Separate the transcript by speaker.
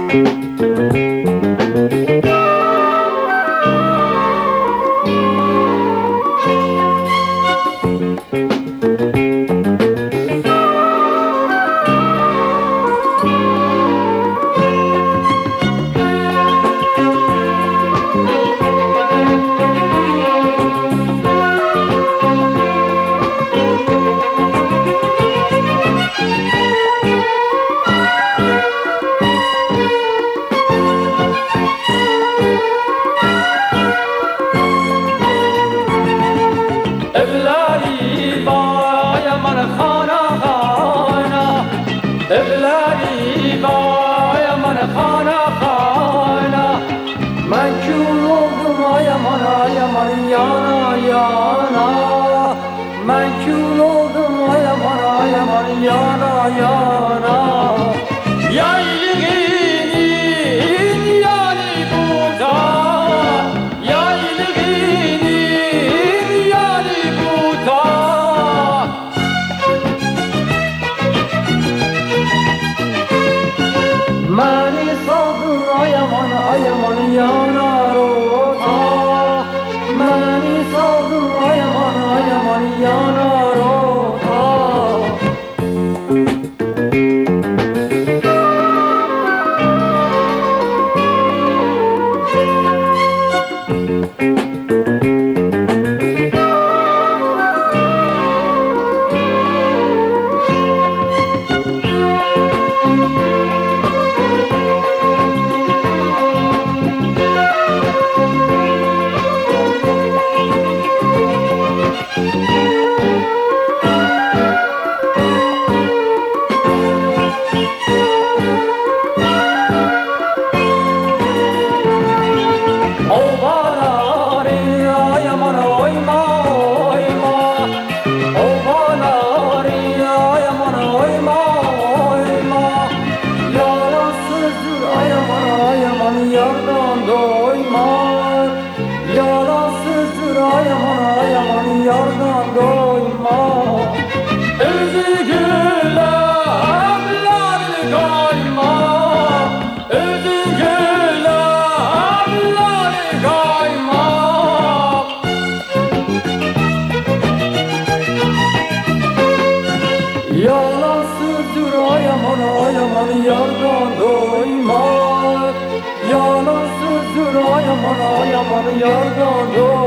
Speaker 1: Evleri vay aman khana khana, ben kül oldum ay aman yana yana, ben kül oldum ay aman yana yana. Yaylığının yani burada, yaylığının yani burada. Mani saldın ay aman yanar ota, mani saldın ay aman yanar ota. Yardan doyma, yalansızdır ay aman yardan doyma. Özü gülemlerini kayma, özü gülemlerini kayma. Yalansızdır ay aman yardan doyma. Yalansızdır ay aman yardan doyma.